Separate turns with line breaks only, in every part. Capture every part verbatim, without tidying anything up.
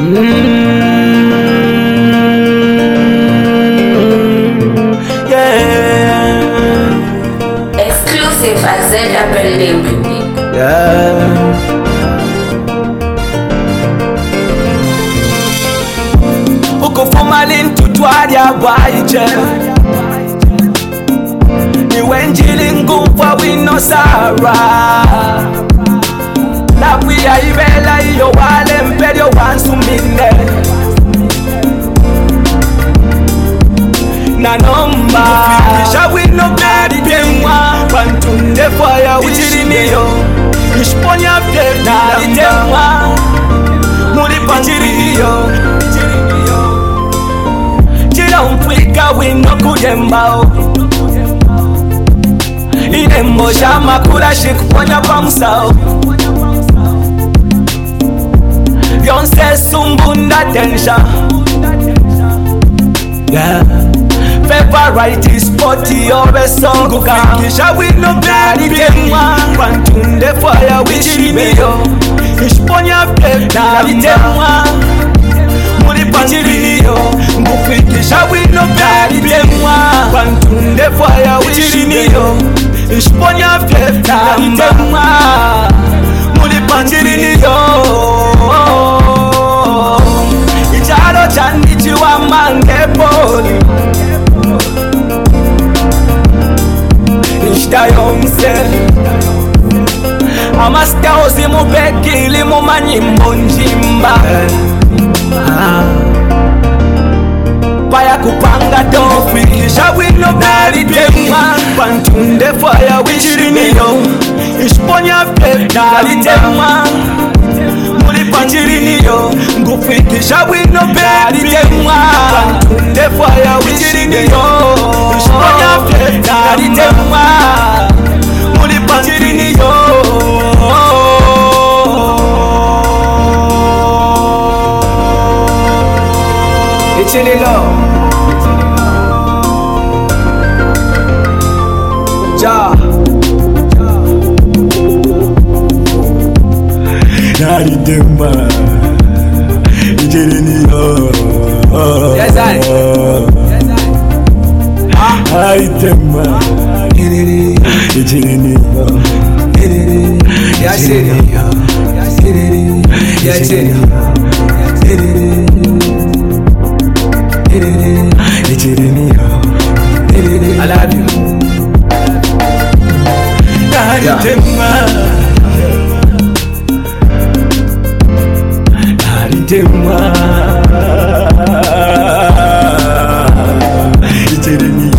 Yeah. Exclusive at Z Apple Label.
Yeah. Ukufuma lintutwalya bwaije niwe njili ngumva wino sara lapwiya ibela iyo wale mpelyo wansumine nanomba kufikisha wino beritemwa wantunde faya wichiriniyo ishiponya byenalitemwa muri panjiriyo chira umfwika wino kuyembao inembo shamakula shikuponya pamusao Yonse sumbunda tensha yeah. Favorite spoti yobe songuka Kisha wino beritemwa Wantunde faya wichirimiyo Ishiponya byenalitemwa muri panjiriyo Ngufikisha wino beritemwa Wantunde faya wichirimiyo Ishiponya byenalitemwa muri panjiriyo Icharo chandichiwa mangepoli Ishta yomse Amastia ozimu bekili mumanyimbo njimba Paya kupanga tofikisha wino beritemwa Wantunde faya wichiriniyo Ishiponya byenalitemwa muri panjiriyo ngufikisha wino beritemwa Wantunde faya wichiriniyo Ishiponya byenalitemwa muri panjiriyo Ichililo Ja Nalitemwa Ichiliniyo Yes I Nalitemwa Ichiliniyo Yes I Yes I I love you. Nalitemwa Nalitemwa Ichiriniyo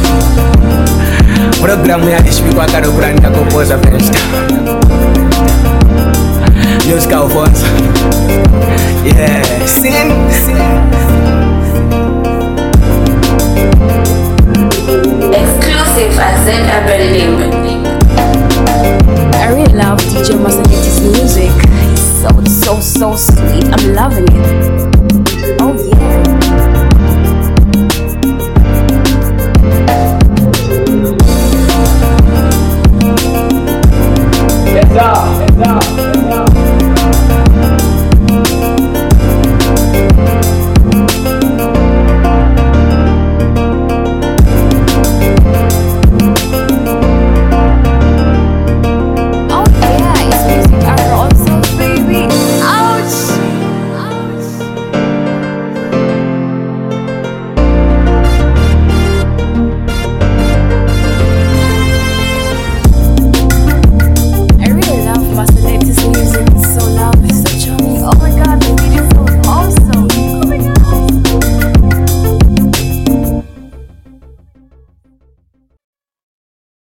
Programu ya ishibikwa karo kurandika kompoza festa Music Alfonso Yeah Sing
Exclusive at Z Apple Label.
I really love D J Masaketi's music. He's so, so, so sweet. I'm loving it. Oh yeah.
Yes, sir. Yes, sir. Yes, sir.